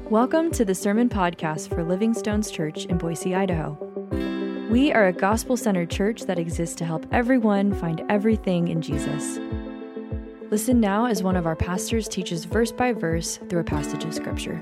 Welcome to the Sermon Podcast for Living Stones Church in Boise, Idaho. We are a gospel-centered church that exists to help everyone find everything in Jesus. Listen now as one of our pastors teaches verse by verse through a passage of Scripture.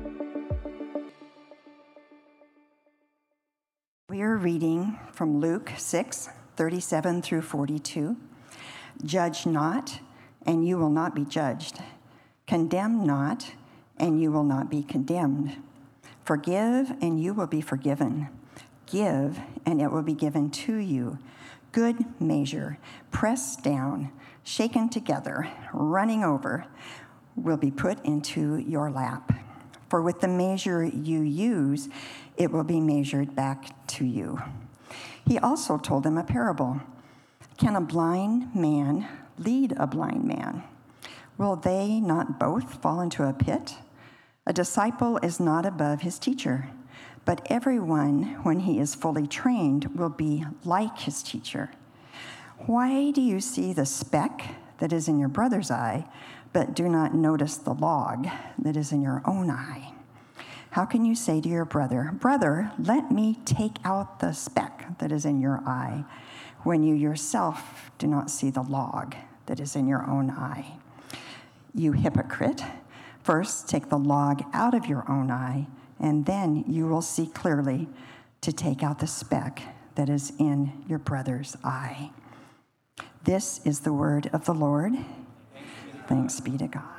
We are reading from Luke 6:37 through 42. Judge not, and you will not be judged. Condemn not, and you will not be condemned. Forgive, and you will be forgiven. Give, and it will be given to you. Good measure, pressed down, shaken together, running over, will be put into your lap. For with the measure you use, it will be measured back to you. He also told them a parable. Can a blind man lead a blind man? Will they not both fall into a pit? A disciple is not above his teacher, but everyone, when he is fully trained, will be like his teacher. Why do you see the speck that is in your brother's eye, but do not notice the log that is in your own eye? How can you say to your brother, "Brother, let me take out the speck that is in your eye," when you yourself do not see the log that is in your own eye? You hypocrite, first take the log out of your own eye, and then you will see clearly to take out the speck that is in your brother's eye. This is the word of the Lord. Thanks be to God.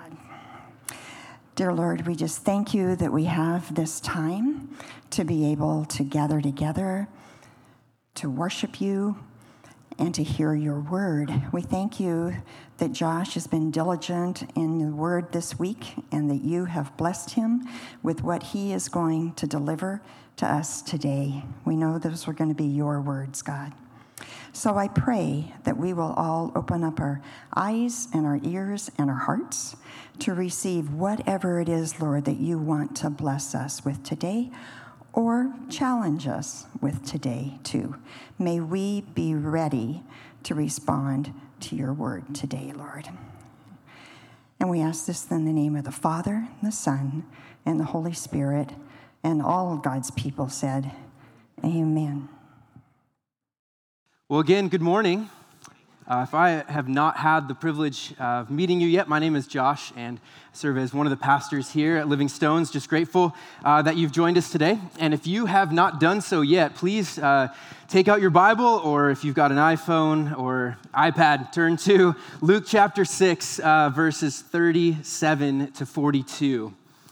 Dear Lord, we just thank you that we have this time to be able to gather together, to worship you, and to hear your word. We thank you that Josh has been diligent in the word this week and that you have blessed him with what he is going to deliver to us today. We know those are going to be your words, God. So I pray that we will all open up our eyes and our ears and our hearts to receive whatever it is, Lord, that you want to bless us with today, or challenge us with today, too. May we be ready to respond to your word today, Lord. And we ask this in the name of the Father, the Son, and the Holy Spirit, and all of God's people said, Amen. Well, again, good morning. If I have not had the privilege of meeting you yet, my name is Josh, and I serve as one of the pastors here at Living Stones. Just grateful that you've joined us today. And if you have not done so yet, please take out your Bible, or if you've got an iPhone or iPad, turn to Luke chapter 6, verses 37 to 42.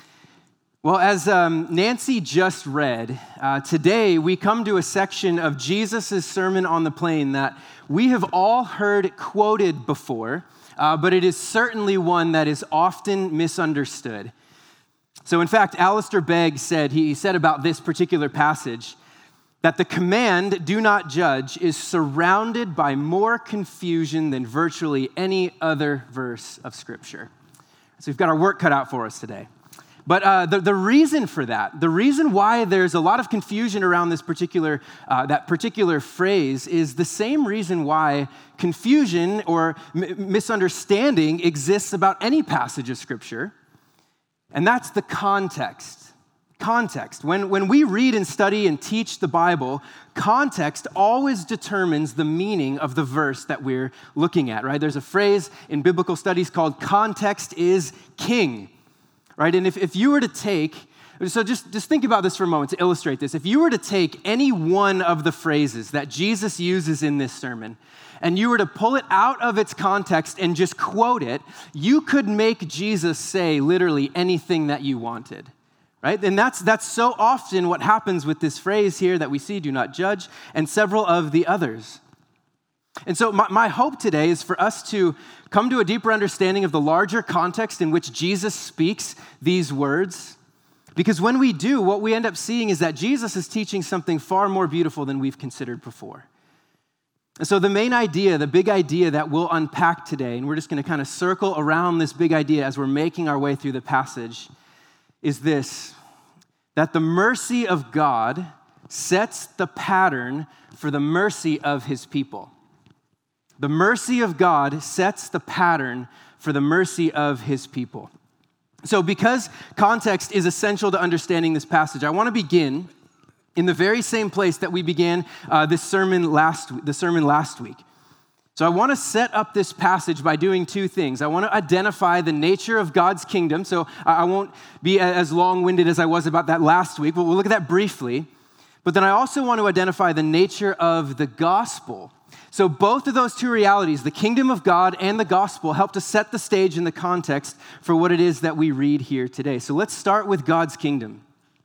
Well, as Nancy just read, today we come to a section of Jesus' Sermon on the Plain that we have all heard quoted before, but it is certainly one that is often misunderstood. So in fact, Alistair Begg said about this particular passage that the command, "do not judge," is surrounded by more confusion than virtually any other verse of Scripture. So we've got our work cut out for us today. But the reason for that, the reason why there's a lot of confusion around this that particular phrase is the same reason why confusion or misunderstanding exists about any passage of Scripture, and that's the context. Context. When we read and study and teach the Bible, context always determines the meaning of the verse that we're looking at, right? There's a phrase in biblical studies called "context is king." Right, and if you were to take, so just think about this for a moment to illustrate this. If you were to take any one of the phrases that Jesus uses in this sermon, and you were to pull it out of its context and just quote it, you could make Jesus say literally anything that you wanted, right? And that's so often what happens with this phrase here that we see, "do not judge," and several of the others. And so my hope today is for us to come to a deeper understanding of the larger context in which Jesus speaks these words. Because when we do, what we end up seeing is that Jesus is teaching something far more beautiful than we've considered before. And so the main idea, the big idea that we'll unpack today, and we're just going to kind of circle around this big idea as we're making our way through the passage, is this: that the mercy of God sets the pattern for the mercy of his people. The mercy of God sets the pattern for the mercy of his people. So because context is essential to understanding this passage, I want to begin in the very same place that we began the sermon last week. So I want to set up this passage by doing two things. I want to identify the nature of God's kingdom. So I won't be as long-winded as I was about that last week, but we'll look at that briefly. But then I also want to identify the nature of the gospel. So both of those two realities, the kingdom of God and the gospel, help to set the stage and the context for what it is that we read here today. So let's start with God's kingdom.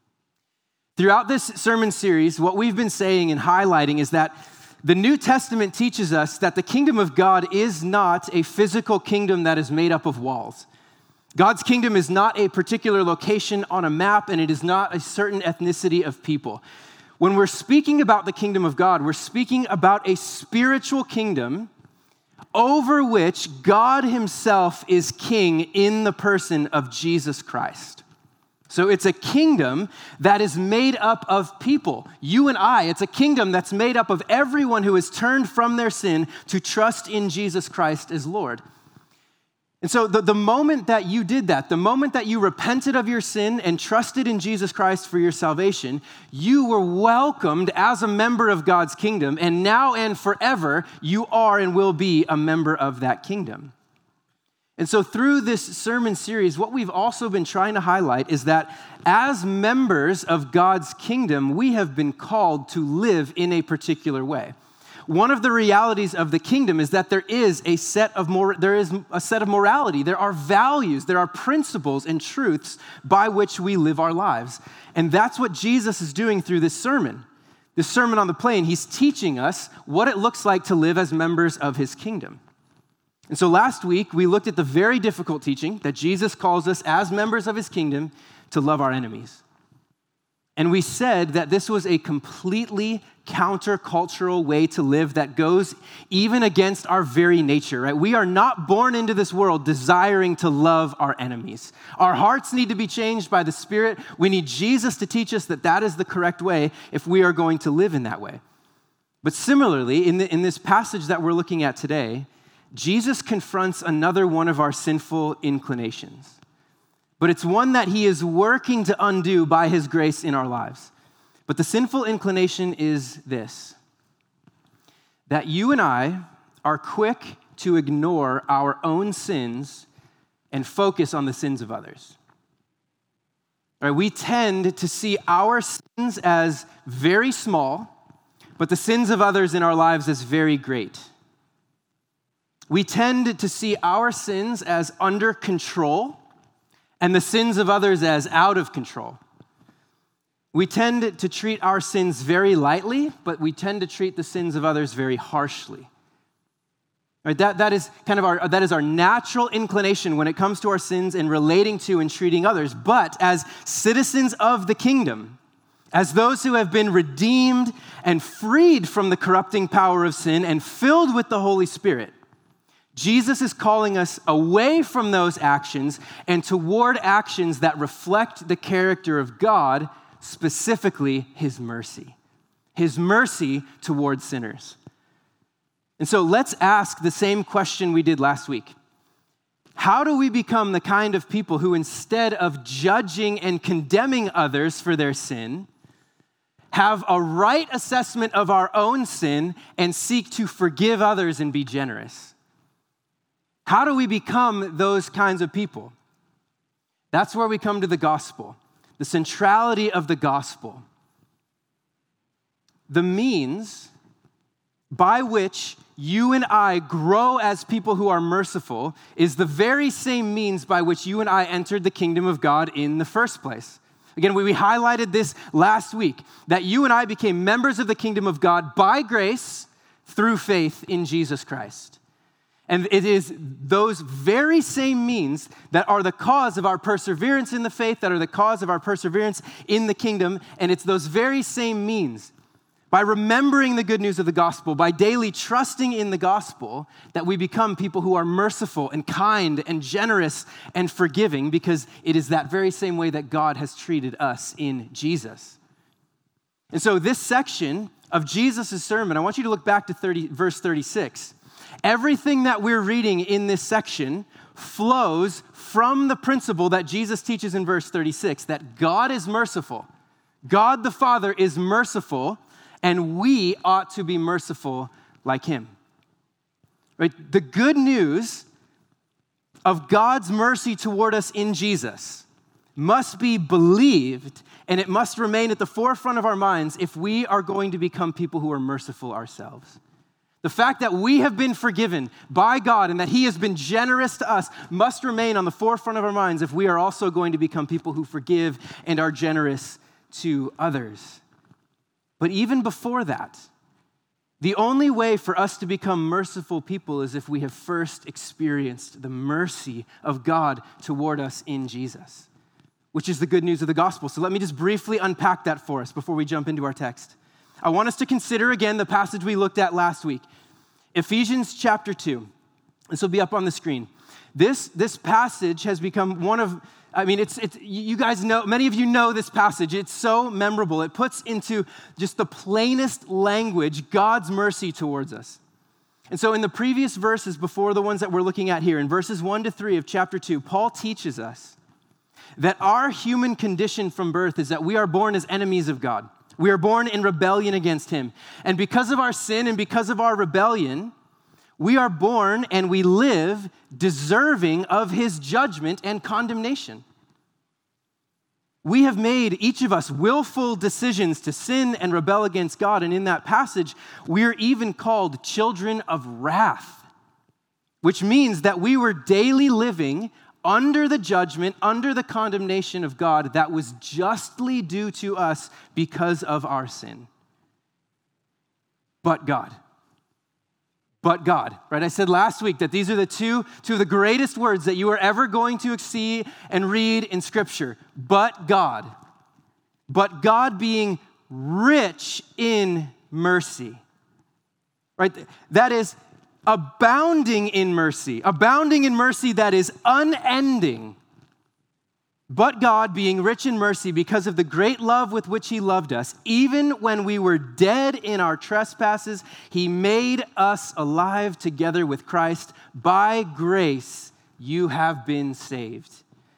Throughout this sermon series, what we've been saying and highlighting is that the New Testament teaches us that the kingdom of God is not a physical kingdom that is made up of walls. God's kingdom is not a particular location on a map, and it is not a certain ethnicity of people. When we're speaking about the kingdom of God, we're speaking about a spiritual kingdom over which God himself is king in the person of Jesus Christ. So it's a kingdom that is made up of people, you and I. It's a kingdom that's made up of everyone who has turned from their sin to trust in Jesus Christ as Lord. And so the moment that you did that, the moment that you repented of your sin and trusted in Jesus Christ for your salvation, you were welcomed as a member of God's kingdom, and now and forever, you are and will be a member of that kingdom. And so through this sermon series, what we've also been trying to highlight is that as members of God's kingdom, we have been called to live in a particular way. One of the realities of the kingdom is that there is a set of morality. There are values, there are principles and truths by which we live our lives. And that's what Jesus is doing through this sermon. This Sermon on the Plain, he's teaching us what it looks like to live as members of his kingdom. And so last week, we looked at the very difficult teaching that Jesus calls us as members of his kingdom to love our enemies. And we said that this was a completely countercultural way to live that goes even against our very nature, right? We are not born into this world desiring to love our enemies. Our hearts need to be changed by the Spirit. We need Jesus to teach us that that is the correct way if we are going to live in that way. But similarly, in this passage that we're looking at today, Jesus confronts another one of our sinful inclinations. But it's one that he is working to undo by his grace in our lives. But the sinful inclination is this: that you and I are quick to ignore our own sins and focus on the sins of others. Right? We tend to see our sins as very small, but the sins of others in our lives as very great. We tend to see our sins as under control and the sins of others as out of control. We tend to treat our sins very lightly, but we tend to treat the sins of others very harshly. Right? That is our natural inclination when it comes to our sins and relating to and treating others. But as citizens of the kingdom, as those who have been redeemed and freed from the corrupting power of sin and filled with the Holy Spirit, Jesus is calling us away from those actions and toward actions that reflect the character of God, specifically his mercy toward sinners. And so let's ask the same question we did last week. How do we become the kind of people who, instead of judging and condemning others for their sin, have a right assessment of our own sin and seek to forgive others and be generous? How do we become those kinds of people? That's where we come to the gospel, the centrality of the gospel. The means by which you and I grow as people who are merciful is the very same means by which you and I entered the kingdom of God in the first place. Again, we highlighted this last week, that you and I became members of the kingdom of God by grace through faith in Jesus Christ. And it is those very same means that are the cause of our perseverance in the faith, that are the cause of our perseverance in the kingdom. And it's those very same means, by remembering the good news of the gospel, by daily trusting in the gospel, that we become people who are merciful and kind and generous and forgiving, because it is that very same way that God has treated us in Jesus. And so this section of Jesus' sermon, I want you to look back to verse 36. Everything that we're reading in this section flows from the principle that Jesus teaches in verse 36, that God is merciful. God the Father is merciful, and we ought to be merciful like him. Right? The good news of God's mercy toward us in Jesus must be believed, and it must remain at the forefront of our minds if we are going to become people who are merciful ourselves. The fact that we have been forgiven by God and that he has been generous to us must remain on the forefront of our minds if we are also going to become people who forgive and are generous to others. But even before that, the only way for us to become merciful people is if we have first experienced the mercy of God toward us in Jesus, which is the good news of the gospel. So let me just briefly unpack that for us before we jump into our text. I want us to consider again the passage we looked at last week, Ephesians chapter 2. This will be up on the screen. This passage has become one of, you guys know, many of you know this passage. It's so memorable. It puts into just the plainest language God's mercy towards us. And so in the previous verses before the ones that we're looking at here, in verses 1-3 of chapter 2, Paul teaches us that our human condition from birth is that we are born as enemies of God. We are born in rebellion against him. And because of our sin and because of our rebellion, we are born and we live deserving of his judgment and condemnation. We have made, each of us, willful decisions to sin and rebel against God. And in that passage, we are even called children of wrath, which means that we were daily living under the judgment, under the condemnation of God that was justly due to us because of our sin. But God, right? I said last week that these are the two of the greatest words that you are ever going to see and read in Scripture. But God being rich in mercy, right? That is abounding in mercy that is unending. But God, being rich in mercy because of the great love with which he loved us, even when we were dead in our trespasses, he made us alive together with Christ. By grace, you have been saved.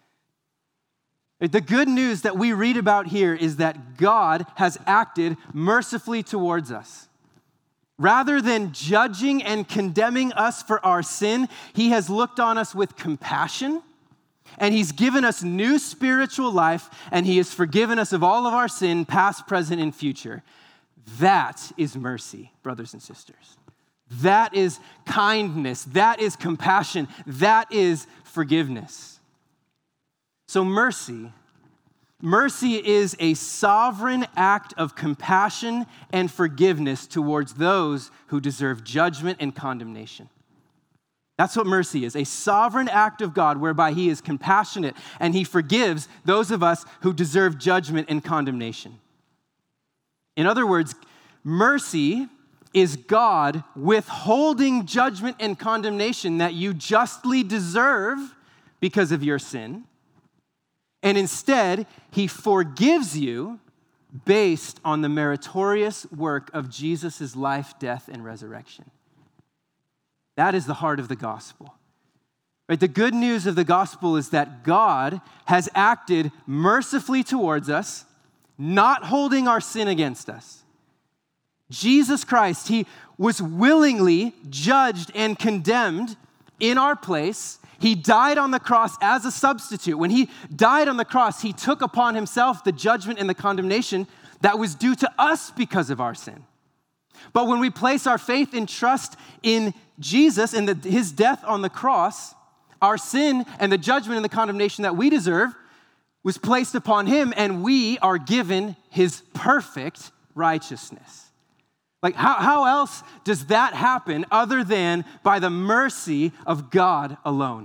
The good news that we read about here is that God has acted mercifully towards us. Rather than judging and condemning us for our sin, he has looked on us with compassion, and he's given us new spiritual life, and he has forgiven us of all of our sin, past, present, and future. That is mercy, brothers and sisters. That is kindness. That is compassion. That is forgiveness. So mercy is a sovereign act of compassion and forgiveness towards those who deserve judgment and condemnation. That's what mercy is, a sovereign act of God whereby he is compassionate and he forgives those of us who deserve judgment and condemnation. In other words, mercy is God withholding judgment and condemnation that you justly deserve because of your sin. And instead, he forgives you based on the meritorious work of Jesus' life, death, and resurrection. That is the heart of the gospel. Right? The good news of the gospel is that God has acted mercifully towards us, not holding our sin against us. Jesus Christ, he was willingly judged and condemned in our place. He died on the cross as a substitute. When he died on the cross, he took upon himself the judgment and the condemnation that was due to us because of our sin. But when we place our faith and trust in Jesus and his death on the cross, our sin and the judgment and the condemnation that we deserve was placed upon him, and we are given his perfect righteousness. Like, how else does that happen other than by the mercy of God alone?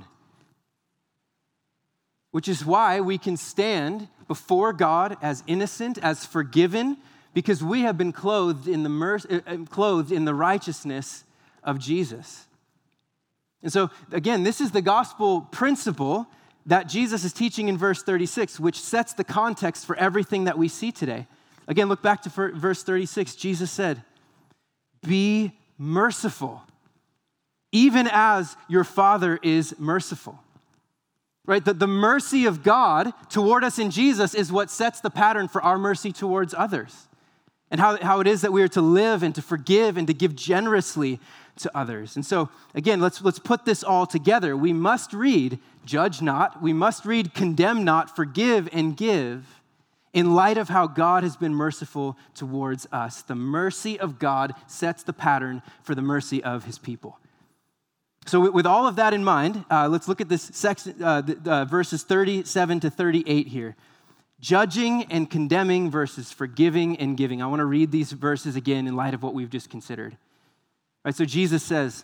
Which is why we can stand before God as innocent, as forgiven, because we have been clothed in the righteousness of Jesus. And so, again, this is the gospel principle that Jesus is teaching in verse 36, which sets the context for everything that we see today. Again, look back to verse 36. Jesus said, "Be merciful, even as your Father is merciful. Right? The mercy of God toward us in Jesus is what sets the pattern for our mercy towards others. And how it is that we are to live and to forgive and to give generously to others. And so, again, let's put this all together. We must read, judge not. We must read, condemn not, forgive and give, in light of how God has been merciful towards us. The mercy of God sets the pattern for the mercy of his people. So with all of that in mind, let's look at this section, verses 37 to 38 here. Judging and condemning versus forgiving and giving. I want to read these verses again in light of what we've just considered. All right, so Jesus says,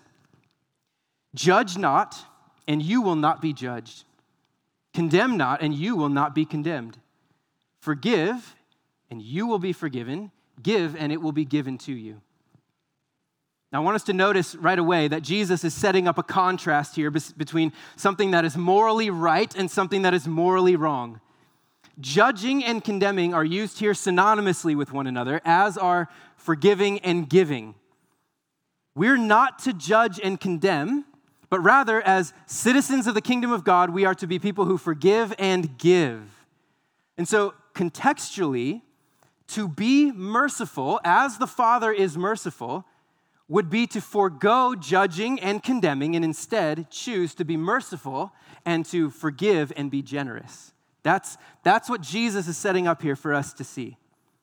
judge not, and you will not be judged. Condemn not, and you will not be condemned. Forgive, and you will be forgiven. Give, and it will be given to you. Now, I want us to notice right away that Jesus is setting up a contrast here between something that is morally right and something that is morally wrong. Judging and condemning are used here synonymously with one another, as are forgiving and giving. We're not to judge and condemn, but rather, as citizens of the kingdom of God, we are to be people who forgive and give. And so, contextually, to be merciful, as the Father is merciful, would be to forego judging and condemning and instead choose to be merciful and to forgive and be generous. That's what Jesus is setting up here for us to see.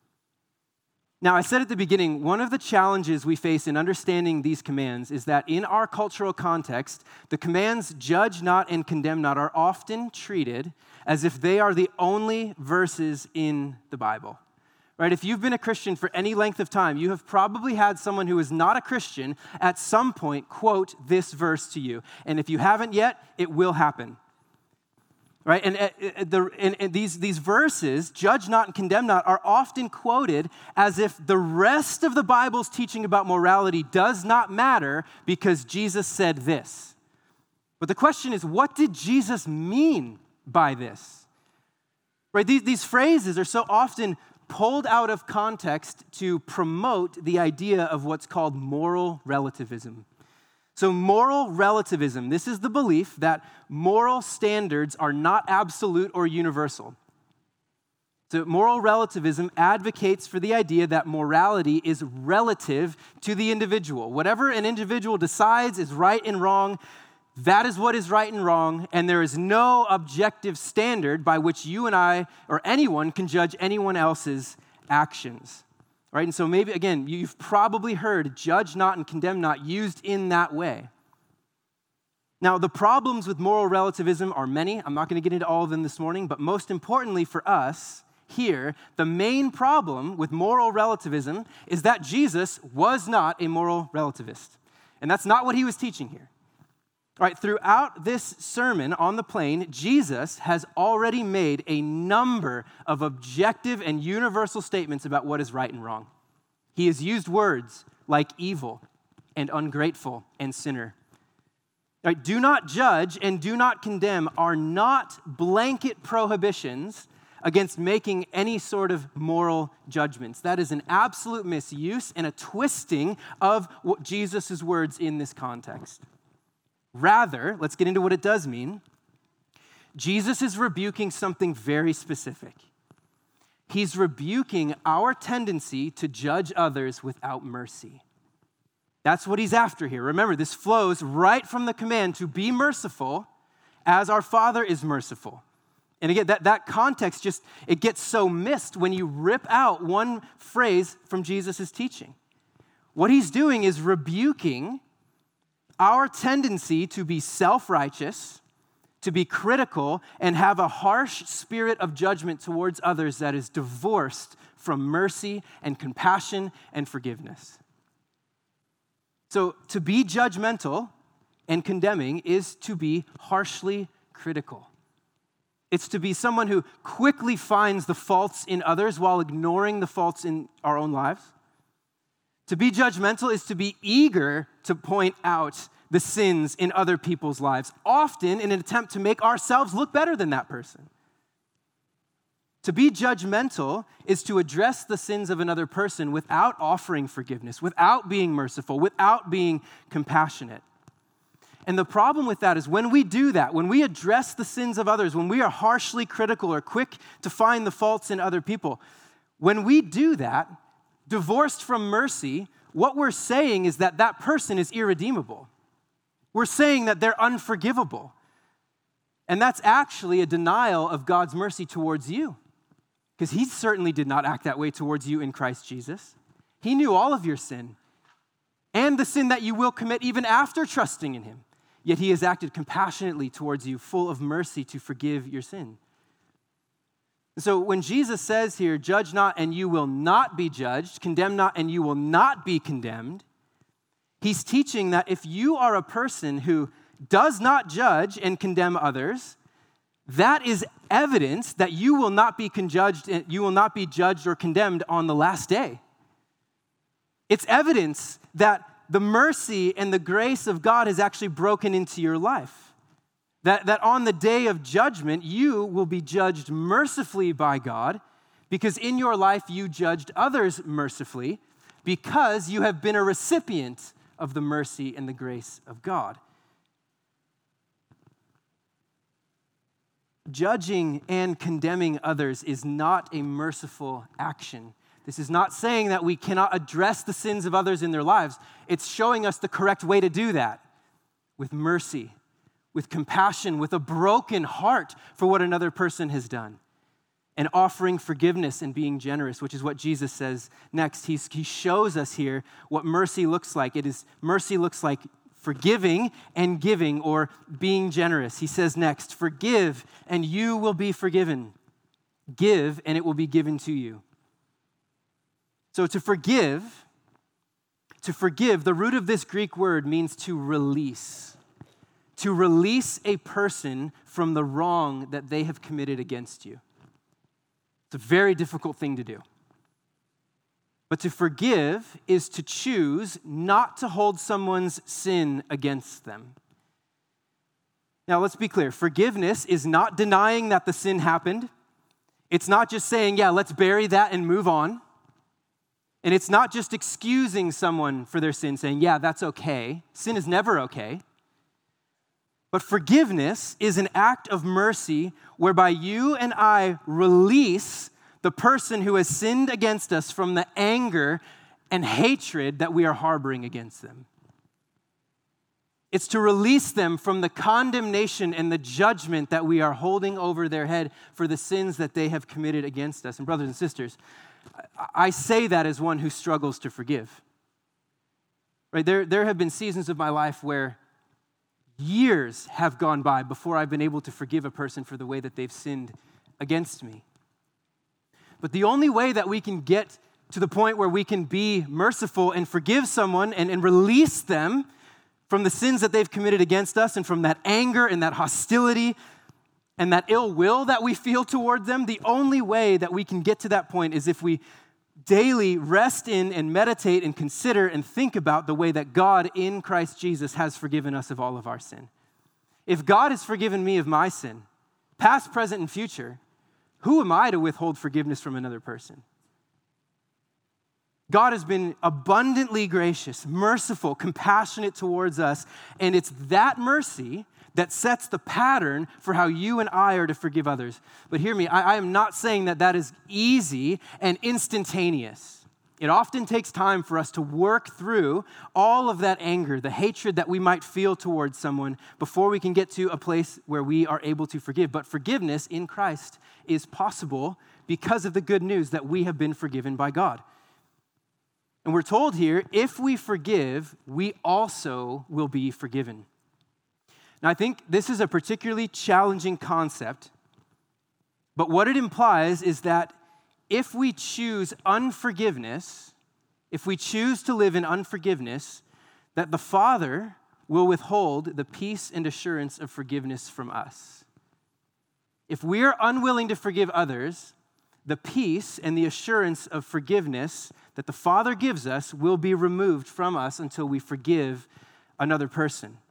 Now, I said at the beginning, one of the challenges we face in understanding these commands is that in our cultural context, the commands judge not and condemn not are often treated as if they are the only verses in the Bible. Right? If you've been a Christian for any length of time, you have probably had someone who is not a Christian at some point quote this verse to you. And if you haven't yet, it will happen. Right? And these verses, judge not and condemn not, are often quoted as if the rest of the Bible's teaching about morality does not matter because Jesus said this. But the question is, what did Jesus mean by this? Right? These phrases are so often pulled out of context to promote the idea of what's called moral relativism. So moral relativism, this is the belief that moral standards are not absolute or universal. So moral relativism advocates for the idea that morality is relative to the individual. Whatever an individual decides is right and wrong, that is what is right and wrong, and there is no objective standard by which you and I or anyone can judge anyone else's actions. Right? And so maybe, again, you've probably heard judge not and condemn not used in that way. Now, the problems with moral relativism are many. I'm not going to get into all of them this morning, but most importantly for us here, the main problem with moral relativism is that Jesus was not a moral relativist. And that's not what he was teaching here. All right, throughout this sermon on the plain, Jesus has already made a number of objective and universal statements about what is right and wrong. He has used words like evil and ungrateful and sinner. All right, do not judge and do not condemn are not blanket prohibitions against making any sort of moral judgments. That is an absolute misuse and a twisting of what Jesus' words in this context. Rather, let's get into what it does mean. Jesus is rebuking something very specific. He's rebuking our tendency to judge others without mercy. That's what he's after here. Remember, this flows right from the command to be merciful as our Father is merciful. And again, that context it gets so missed when you rip out one phrase from Jesus' teaching. What he's doing is rebuking our tendency to be self-righteous, to be critical, and have a harsh spirit of judgment towards others that is divorced from mercy and compassion and forgiveness. So to be judgmental and condemning is to be harshly critical. It's to be someone who quickly finds the faults in others while ignoring the faults in our own lives. To be judgmental is to be eager to point out the sins in other people's lives, often in an attempt to make ourselves look better than that person. To be judgmental is to address the sins of another person without offering forgiveness, without being merciful, without being compassionate. And the problem with that is when we do that, when we address the sins of others, when we are harshly critical or quick to find the faults in other people, when we do that, divorced from mercy, what we're saying is that that person is irredeemable. We're saying that they're unforgivable. And that's actually a denial of God's mercy towards you, because he certainly did not act that way towards you in Christ Jesus. He knew all of your sin and the sin that you will commit even after trusting in him. Yet he has acted compassionately towards you, full of mercy to forgive your sin. So when Jesus says here, judge not and you will not be judged, condemn not and you will not be condemned, he's teaching that if you are a person who does not judge and condemn others, that is evidence that you will not be judged or condemned on the last day. It's evidence that the mercy and the grace of God has actually broken into your life. That on the day of judgment, you will be judged mercifully by God because in your life you judged others mercifully because you have been a recipient of the mercy and the grace of God. Judging and condemning others is not a merciful action. This is not saying that we cannot address the sins of others in their lives. It's showing us the correct way to do that with mercy, with compassion, with a broken heart for what another person has done, and offering forgiveness and being generous, which is what Jesus says next. He shows us here what mercy looks like. Mercy looks like forgiving and giving, or being generous. He says next, forgive and you will be forgiven. Give and it will be given to you. So to forgive, the root of this Greek word means to release a person from the wrong that they have committed against you. It's a very difficult thing to do. But to forgive is to choose not to hold someone's sin against them. Now, let's be clear. Forgiveness is not denying that the sin happened. It's not just saying, yeah, let's bury that and move on. And it's not just excusing someone for their sin, saying, yeah, that's okay. Sin is never okay. But forgiveness is an act of mercy whereby you and I release the person who has sinned against us from the anger and hatred that we are harboring against them. It's to release them from the condemnation and the judgment that we are holding over their head for the sins that they have committed against us. And brothers and sisters, I say that as one who struggles to forgive. Right? There have been seasons of my life where years have gone by before I've been able to forgive a person for the way that they've sinned against me. But the only way that we can get to the point where we can be merciful and forgive someone and release them from the sins that they've committed against us and from that anger and that hostility and that ill will that we feel toward them, the only way that we can get to that point is if we daily rest in and meditate and consider and think about the way that God in Christ Jesus has forgiven us of all of our sin. If God has forgiven me of my sin, past, present, and future, who am I to withhold forgiveness from another person? God has been abundantly gracious, merciful, compassionate towards us, and it's that mercy that sets the pattern for how you and I are to forgive others. But hear me, I am not saying that that is easy and instantaneous. It often takes time for us to work through all of that anger, the hatred that we might feel towards someone before we can get to a place where we are able to forgive. But forgiveness in Christ is possible because of the good news that we have been forgiven by God. And we're told here, if we forgive, we also will be forgiven. Now, I think this is a particularly challenging concept, but what it implies is that if we choose unforgiveness, if we choose to live in unforgiveness, that the Father will withhold the peace and assurance of forgiveness from us. If we are unwilling to forgive others, the peace and the assurance of forgiveness that the Father gives us will be removed from us until we forgive another person.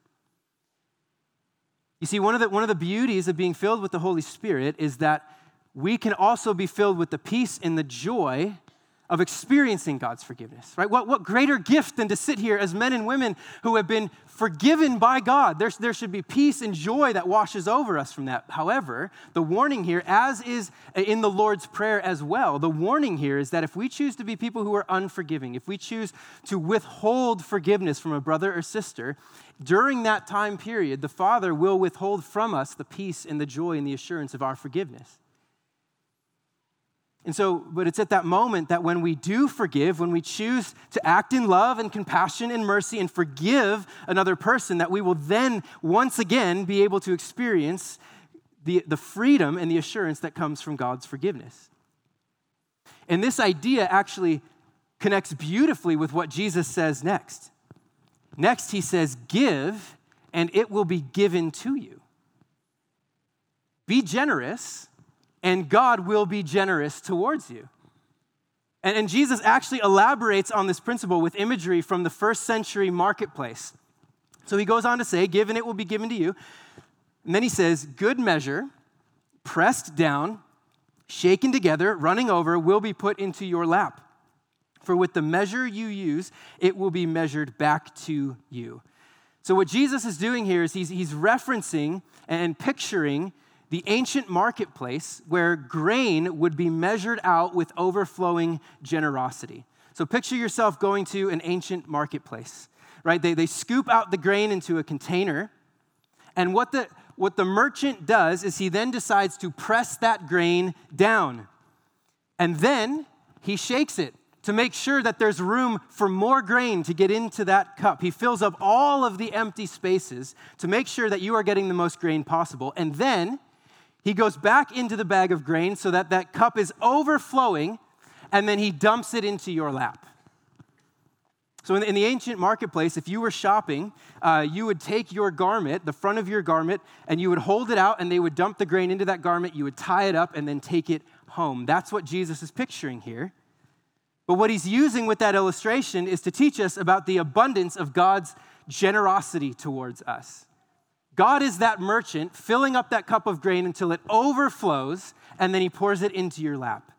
You see, one of the beauties of being filled with the Holy Spirit is that we can also be filled with the peace and the joy of experiencing God's forgiveness, right? What greater gift than to sit here as men and women who have been forgiven by God? There should be peace and joy that washes over us from that. However, the warning here, as is in the Lord's Prayer as well, the warning here is that if we choose to be people who are unforgiving, if we choose to withhold forgiveness from a brother or sister, during that time period, the Father will withhold from us the peace and the joy and the assurance of our forgiveness. And so, but it's at that moment that when we do forgive, when we choose to act in love and compassion and mercy and forgive another person, that we will then once again be able to experience the freedom and the assurance that comes from God's forgiveness. And this idea actually connects beautifully with what Jesus says next. Next, he says, give, and it will be given to you. Be generous, and God will be generous towards you. And Jesus actually elaborates on this principle with imagery from the first century marketplace. So he goes on to say, give and it will be given to you. And then he says, good measure, pressed down, shaken together, running over, will be put into your lap. For with the measure you use, it will be measured back to you. So what Jesus is doing here is he's referencing and picturing the ancient marketplace where grain would be measured out with overflowing generosity. So picture yourself going to an ancient marketplace, right? They scoop out the grain into a container, and what the merchant does is he then decides to press that grain down, and then he shakes it to make sure that there's room for more grain to get into that cup. He fills up all of the empty spaces to make sure that you are getting the most grain possible, and then he goes back into the bag of grain so that that cup is overflowing, and then he dumps it into your lap. So in the ancient marketplace, if you were shopping, you would take your garment, the front of your garment, and you would hold it out, and they would dump the grain into that garment. You would tie it up and then take it home. That's what Jesus is picturing here. But what he's using with that illustration is to teach us about the abundance of God's generosity towards us. God is that merchant filling up that cup of grain until it overflows, and then he pours it into your lap.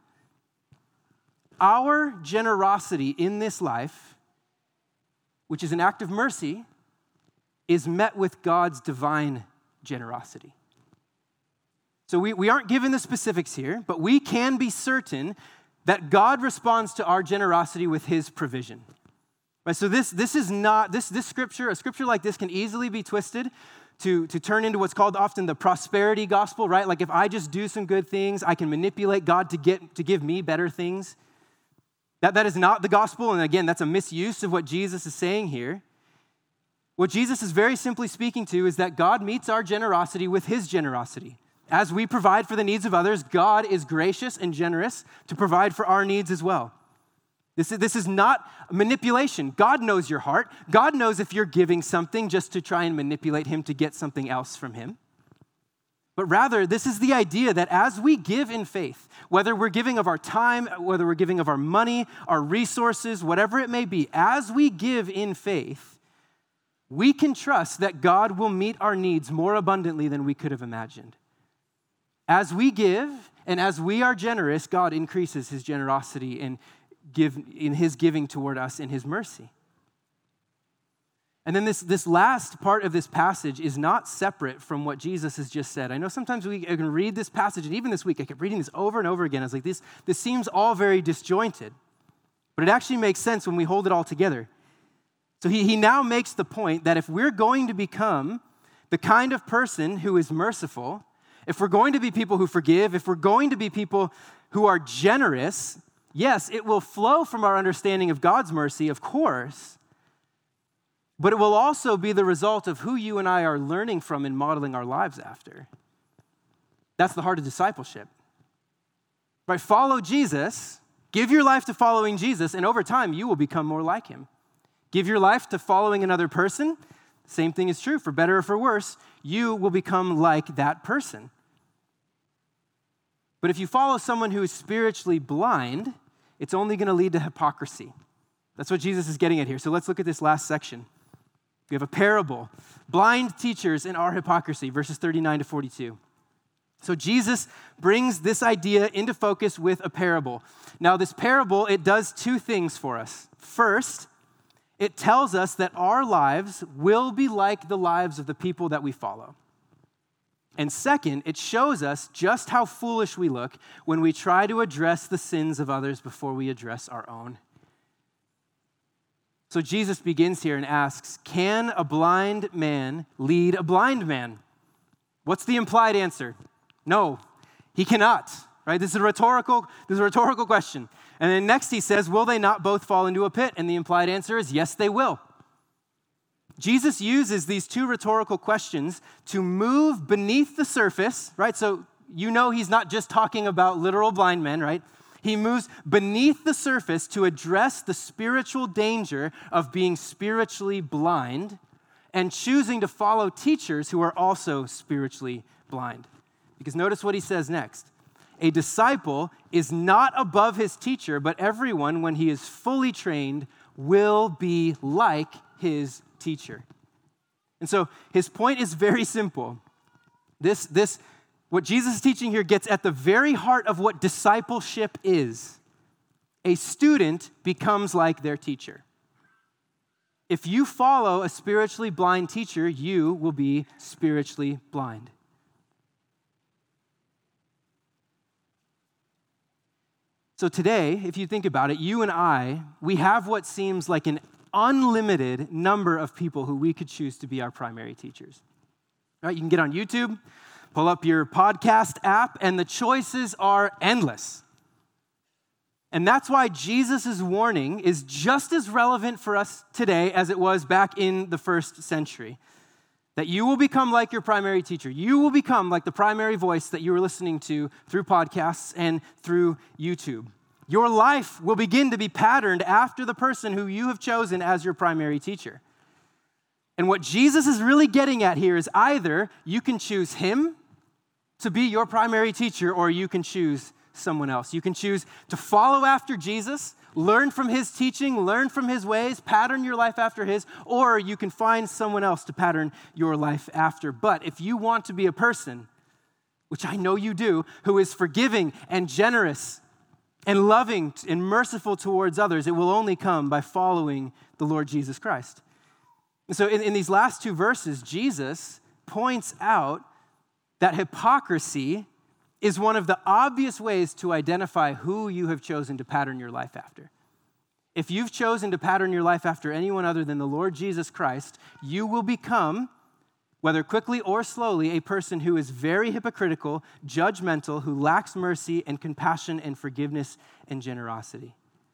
Our generosity in this life, which is an act of mercy, is met with God's divine generosity. So we aren't given the specifics here, but we can be certain that God responds to our generosity with his provision. Right? So this is not, this scripture, a scripture like this can easily be twisted to turn into what's called often the prosperity gospel, right? Like if I just do some good things, I can manipulate God to give me better things. That is not the gospel, and again, that's a misuse of what Jesus is saying here. What Jesus is very simply speaking to is that God meets our generosity with his generosity. As we provide for the needs of others, God is gracious and generous to provide for our needs as well. This is not manipulation. God knows your heart. God knows if you're giving something just to try and manipulate him to get something else from him. But rather, this is the idea that as we give in faith, whether we're giving of our time, whether we're giving of our money, our resources, whatever it may be, as we give in faith, we can trust that God will meet our needs more abundantly than we could have imagined. As we give and as we are generous, God increases his generosity and in his giving toward us in his mercy. And then this last part of this passage is not separate from what Jesus has just said. I know sometimes we can read this passage, and even this week I kept reading this over and over again. I was like, this seems all very disjointed, but it actually makes sense when we hold it all together. So he now makes the point that if we're going to become the kind of person who is merciful, if we're going to be people who forgive, if we're going to be people who are generous, yes, it will flow from our understanding of God's mercy, of course, but it will also be the result of who you and I are learning from and modeling our lives after. That's the heart of discipleship. Right? Follow Jesus, give your life to following Jesus, and over time you will become more like him. Give your life to following another person, same thing is true, for better or for worse, you will become like that person. But if you follow someone who is spiritually blind, it's only going to lead to hypocrisy. That's what Jesus is getting at here. So let's look at this last section. We have a parable. Blind teachers and our hypocrisy, verses 39 to 42. So Jesus brings this idea into focus with a parable. Now, this parable, it does two things for us. First, it tells us that our lives will be like the lives of the people that we follow. And second, it shows us just how foolish we look when we try to address the sins of others before we address our own. So Jesus begins here and asks, can a blind man lead a blind man? What's the implied answer? No, he cannot, right? This is a rhetorical question. And then next he says, will they not both fall into a pit? And the implied answer is, yes, they will. Jesus uses these two rhetorical questions to move beneath the surface, right? So you know he's not just talking about literal blind men, right? He moves beneath the surface to address the spiritual danger of being spiritually blind and choosing to follow teachers who are also spiritually blind. Because notice what he says next. A disciple is not above his teacher, but everyone, when he is fully trained, will be like his teacher. And so his point is very simple. What Jesus is teaching here gets at the very heart of what discipleship is. A student becomes like their teacher. If you follow a spiritually blind teacher, you will be spiritually blind. So today, if you think about it, you and I, we have what seems like an unlimited number of people who we could choose to be our primary teachers. Right? You can get on YouTube, pull up your podcast app, and the choices are endless. And that's why Jesus' warning is just as relevant for us today as it was back in the first century. That you will become like your primary teacher. You will become like the primary voice that you were listening to through podcasts and through YouTube. Your life will begin to be patterned after the person who you have chosen as your primary teacher. And what Jesus is really getting at here is either you can choose him to be your primary teacher, or you can choose someone else. You can choose to follow after Jesus, learn from his teaching, learn from his ways, pattern your life after his, or you can find someone else to pattern your life after. But if you want to be a person, which I know you do, who is forgiving and generous and loving and merciful towards others, it will only come by following the Lord Jesus Christ. And so in these last two verses, Jesus points out that hypocrisy is one of the obvious ways to identify who you have chosen to pattern your life after. If you've chosen to pattern your life after anyone other than the Lord Jesus Christ, you will become, whether quickly or slowly, a person who is very hypocritical, judgmental, who lacks mercy and compassion and forgiveness and generosity.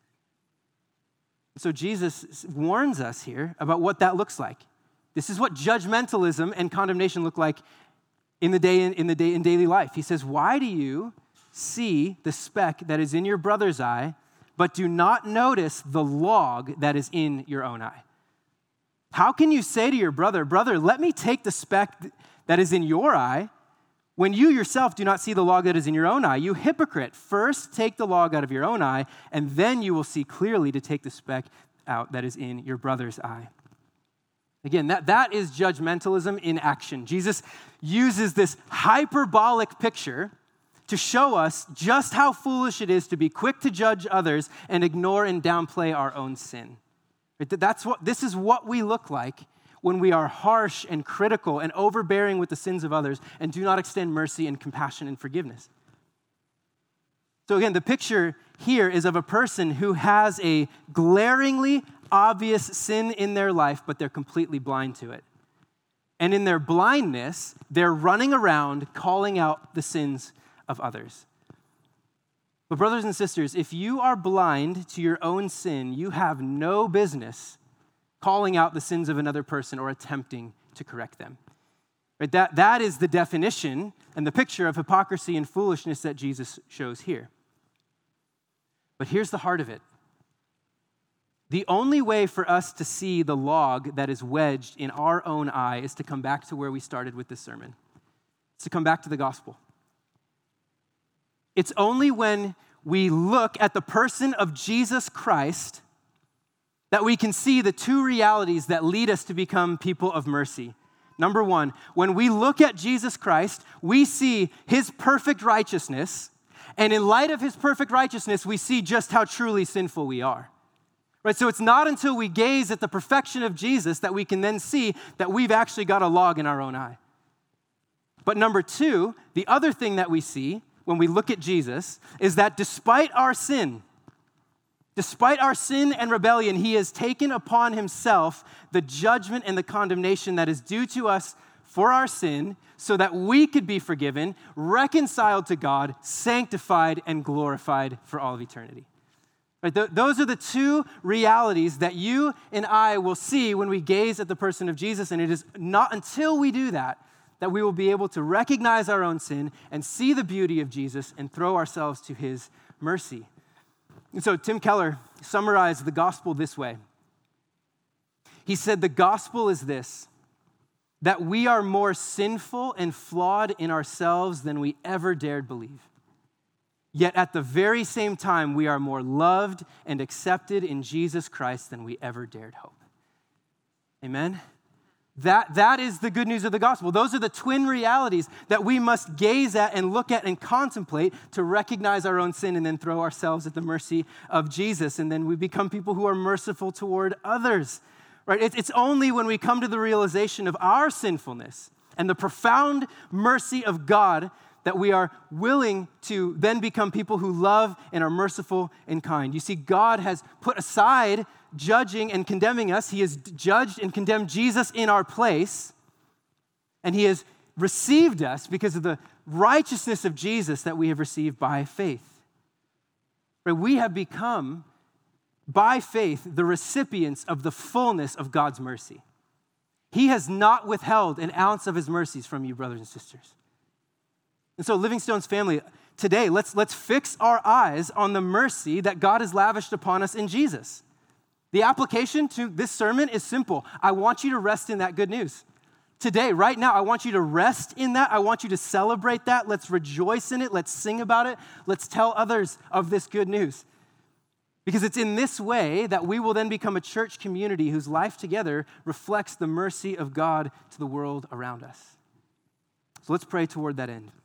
So Jesus warns us here about what that looks like. This is what judgmentalism and condemnation look like in daily life. He says, why do you see the speck that is in your brother's eye, but do not notice the log that is in your own eye? How can you say to your brother, brother, let me take the speck that is in your eye, when you yourself do not see the log that is in your own eye? You hypocrite, first take the log out of your own eye, and then you will see clearly to take the speck out that is in your brother's eye. Again, that is judgmentalism in action. Jesus uses this hyperbolic picture to show us just how foolish it is to be quick to judge others and ignore and downplay our own sin. This is what we look like when we are harsh and critical and overbearing with the sins of others and do not extend mercy and compassion and forgiveness. So again, the picture here is of a person who has a glaringly obvious sin in their life, but they're completely blind to it. And in their blindness, they're running around calling out the sins of others. But brothers and sisters, if you are blind to your own sin, you have no business calling out the sins of another person or attempting to correct them. Right? That is the definition and the picture of hypocrisy and foolishness that Jesus shows here. But here's the heart of it. The only way for us to see the log that is wedged in our own eye is to come back to where we started with this sermon. It's to come back to the gospel. It's only when we look at the person of Jesus Christ that we can see the two realities that lead us to become people of mercy. Number one, when we look at Jesus Christ, we see his perfect righteousness, and in light of his perfect righteousness, we see just how truly sinful we are. Right? So it's not until we gaze at the perfection of Jesus that we can then see that we've actually got a log in our own eye. But number two, the other thing that we see when we look at Jesus is that despite our sin and rebellion, he has taken upon himself the judgment and the condemnation that is due to us for our sin so that we could be forgiven, reconciled to God, sanctified, and glorified for all of eternity. Right? Those are the two realities that you and I will see when we gaze at the person of Jesus, and it is not until we do that we will be able to recognize our own sin and see the beauty of Jesus and throw ourselves to his mercy. And so Tim Keller summarized the gospel this way. He said, the gospel is this, that we are more sinful and flawed in ourselves than we ever dared believe. Yet at the very same time, we are more loved and accepted in Jesus Christ than we ever dared hope. Amen? That is the good news of the gospel. Those are the twin realities that we must gaze at and look at and contemplate to recognize our own sin and then throw ourselves at the mercy of Jesus. And then we become people who are merciful toward others. Right? It's only when we come to the realization of our sinfulness and the profound mercy of God that we are willing to then become people who love and are merciful and kind. You see, God has put aside judging and condemning us. He has judged and condemned Jesus in our place, and he has received us because of the righteousness of Jesus that we have received by faith. Right? We have become, by faith, the recipients of the fullness of God's mercy. He has not withheld an ounce of his mercies from you, brothers and sisters. And so, Living Stones family, today, let's fix our eyes on the mercy that God has lavished upon us in Jesus. The application to this sermon is simple. I want you to rest in that good news. Today, right now, I want you to rest in that. I want you to celebrate that. Let's rejoice in it. Let's sing about it. Let's tell others of this good news. Because it's in this way that we will then become a church community whose life together reflects the mercy of God to the world around us. So let's pray toward that end.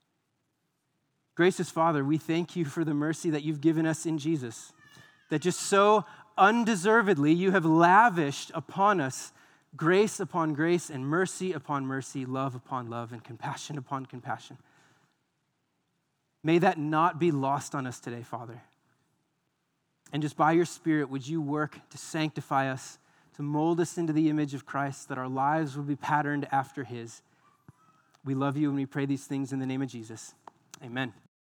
Gracious Father, we thank you for the mercy that you've given us in Jesus, that just so undeservedly you have lavished upon us grace upon grace and mercy upon mercy, love upon love, and compassion upon compassion. May that not be lost on us today, Father. And just by your Spirit, would you work to sanctify us, to mold us into the image of Christ, that our lives would be patterned after his. We love you and we pray these things in the name of Jesus. Amen.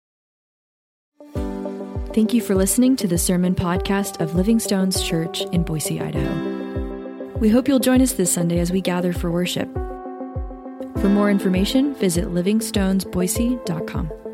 Thank you for listening to the sermon podcast of Living Stones Church in Boise, Idaho. We hope you'll join us this Sunday as we gather for worship. For more information, visit livingstonesboise.com.